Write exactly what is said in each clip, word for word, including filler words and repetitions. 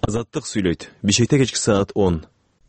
Азаттык сүйлөйт. Бишкекте кечки саат он.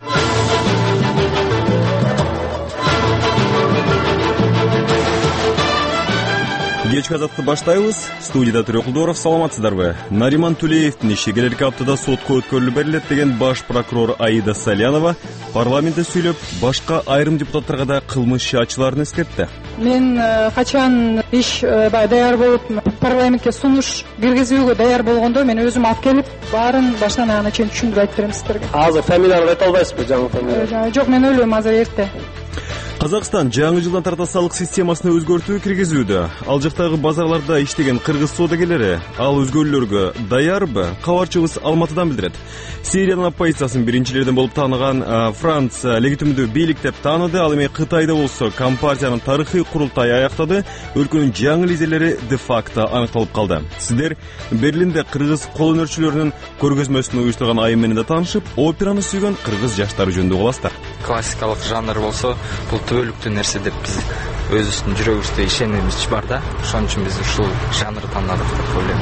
Кечки азатты баштайбыз. Студияда Төрөкулдоров, саламатсыздарбы? Нариман Тулеевдин иши келерки аптада сотко өткөрүлүп берилет деген баш прокурор Аида Салянова парламентте сүйлөп, башка айрым депутаттарга да кылмыш ачыларын эскертти. Мен качан иш даяр болуп парламентке сунуш киргизүүгө даяр болгондо мен өзүм алып келип, баарын баштан аягына чейин түшүндүрүп айтып берем сиздерге. Азыр фамилияны айта албайсызбы, жаңы фамилия? Жок, мен ойлойм азыр эрте. Казакстан жаңы жылдан тарта салык системасына өзгөртүү киргизүүдө. Ал жактагы базарларда иштеген кыргыз соодагерлери ал өзгөрүүлөргө даярбы? Кабарчыбыз Алматыдан билдирет. Сириянын оппозициясын биринчилерден болуп тааныган Франция легитимдүү бийлик деп тааныды. Ал эми Кытайда болсо компартиянын тарыхый курултайы аяктады. Өлкөнүн жаңы лидерлери де-факто аныкталып калды. Сиздер Берлинде кыргыз кол өнөрчүлөрүнүн көргөзмөсүн уюштурган айым менен да таанышып, операны сүйгөн кыргыз жаштары жөнүндө угасыздар. Классикалык жанр болсо, бул түбөлүктүү нерсе деп биз өзүбүздүн жүрөгүбүздө ишенимиз бар да. Ошон үчүн биз ушул жанрды тандадык деп ойлойм.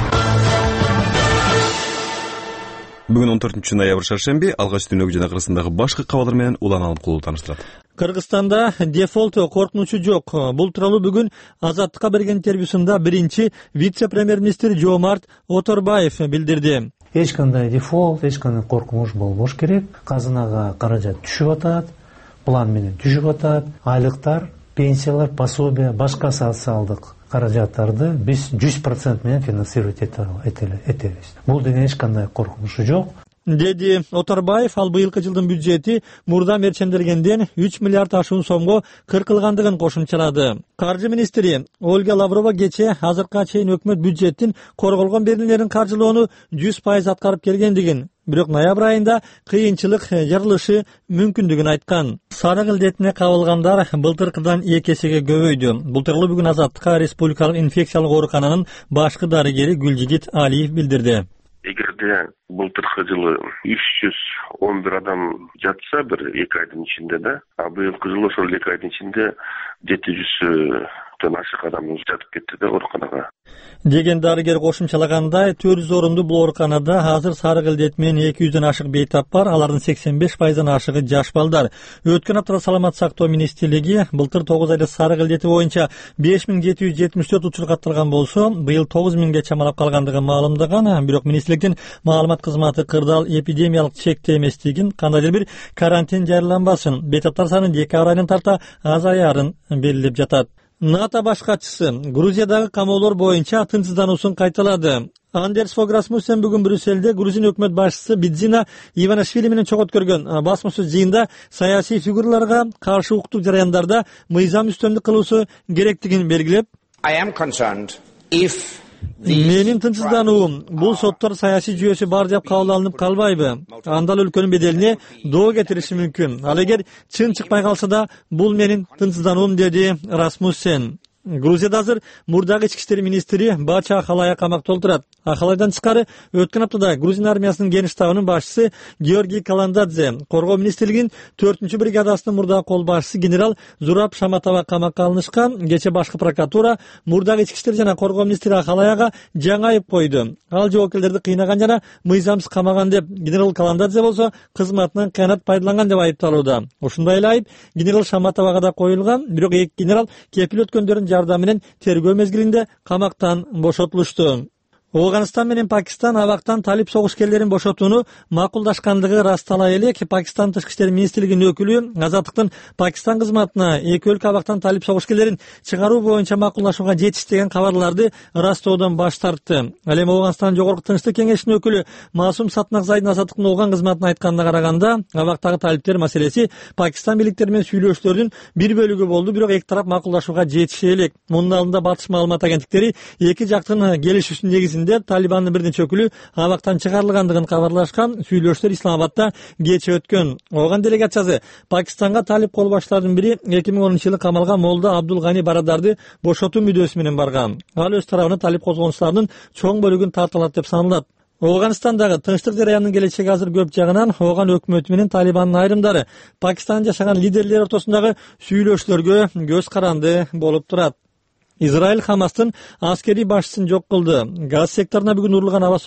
Бүгүн он төртүнчү ноябрь шаршемби алгач дүйнөгү жана кыргызстандагы башкы кабарлар менен Улан Алымкулов тааныштырат. Кыргызстанда дефолт коркунучу жок. Бул тууралуу бүгүн Азаттыкка берген интервьюсунда биринчи вице-премьер-министр Жомарт Оторбаев билдирди. Эч кандай дефолт, эч кандай коркунуч болбош керек. Казынага каражат түшүп атат, план менен түшүп атат, айлыктар, пенсиялар, пособия, башка социалдык каражаттарды биз жүз процент менен финансировать этебиз. Бул деген эч кандай коркунучу жок. Деди Оторбаев, ал быйылкы жылдын бюджети мурда мерчендергенден үч миллиард ашуун сомго кыркылгандыгын кошумчалады. Каржы министри Ольга Лаврова кече азыркыга чейин өкмөт бюджеттин корголгон берилмелерин каржылоону жүз пайыз аткарып келгендигин, бирок ноябрь айында кыйынчылык жарылышы мүмкүндүгүн айткан. Сарык илдетине кабылгандар былтыркыдан эки эсеге көбөйдү. Бул тууралуу бүгүн Азаттыкка республикалык инфекциялык оорукананын башкы дарыгери Гүлжигит Алиев билдирди. Эгерде былтыркы жылы үч жүз он бир адам жатса бир эки айдын ичинде да, а быйылкы жылы ошол эки айдын ичинде жети жүздөн ашык адам жатып кетти да ооруканага. Деген дарыгер кошумчалагандай, төрт жүз орунду бул ооруканада азыр сарык илдет менен эки жүздөн ашык бейтап бар, алардын сексен беш пайыздан ашыгы жаш балдар. Өткөн аптада Саламат сактоо министрлиги былтыр тогуз айда сарык илдети боюнча беш миң жети жүз жетимиш төрт учур катталган болсо, быйыл тогуз миңге чамалап калгандыгын маалымдаган, бирок министрликтин маалымат кызматы кырдаал эпидемиялык чекте эместигин, кандайдыр бир карантин жарыяланбасын, бейтаптар саны декабрь айынан тарта азаярын белгилеп жатат. НАТО баш катчысы Грузиядагы камоолор боюнча тынчсыздануусун кайталады. Андерс Фог Расмуссен бүгүн Брюсселде Грузин өкмөт башчысы Бидзина Иванишвили менен чогуу өткөргөн басмасөз жыйында саясий фигураларга каршы укуктук жараяндарда мыйзам үстөмдүк кылуусу керектигин белгилеп, менин тынчсыздануум бул соттор саясий жүйөсү бар деп кабыл алынып калбайбы? Андал өлкөнүн беделине доо кетириши мүмкүн. Ал эгер чын чыкпай калса да, бул менин тынчсыздануум, деди Расмуссен. Грузияда азыр мурдагы ички иштер министри Бача Ахалая камакта отурат. Ахалайдан тышкары өткөн аптада Грузин армиясынын кең штабынын башчысы Георгий Каландадзе, коргоо министрлигинин төртүнчү бригадасынын мурдагы кол башчысы генерал Зураб Шаматова камакка алынышкан. Кече башкы прокуратура мурдагы ички иштер жана коргоо министри Ахалаяга жаңы айып койду. Ал жоокерлерди кыйнаган жана мыйзамсыз камаган деп, генерал Каландадзе болсо кызматынан кыянат пайдаланган деп айыпталууда. Ушундай эле айып генерал Шаматовага да коюлган, бирок эки генерал кепил өткөндөрдүн жардамы менен тергөө мезгилинде камактан бошотулушту. Афганистан менен Пакистан абактан талип согушкерлерин бошотууну макулдашкандыгы растала элек, Пакистан тышкы иштер министрлигинин өкүлү Азаттыктын Пакистан кызматына эки өлкө абактан талип согушкерлерин чыгаруу боюнча макулдашууга жетиш деген кабарларды растоодон баш тартты. Ал эми Афганистан Жогорку Тынчтык кеңешинин өкүлү Масум Сатнакзайдын Азаттыктын Афган кызматына айтканына караганда, абактагы талиптер маселеси Пакистан бийликтери менен сүйлөшүүлөрдүн бир бөлүгү болду, бирок эки тарап макулдашууга жетише элек. Мунун алдында батыш маалымат агенттиктери эки жактын келишүүсүнүн негизинде Талибандын бирнече өкүлү абактан чыгарылгандыгын кабарлашкан. Сүйлөшүүлөр Исламабадта кече өткөн. Афган делегациясы Пакистанга талип кол баштардын бири эки миң онунчу жылы камалган Молда Абдул Гани Барадарды бошотуу мүдөөсү менен барган. Ал өз тарабынан талип козгонуштарынын чоң бөлүгүн тарталат деп саналат. Афганистандагы тынчтык жараянынын келечеги азыр көп жагынан Афган өкмөтү менен Талибандын айрымдары Пакистанда жашаган лидерлер ортосундагы сүйлөшүүлөргө көз каранды болуп турат. Израиль Хамастын аскерий башчысын жок кылды. Газ секторуна бүгүн урулган аба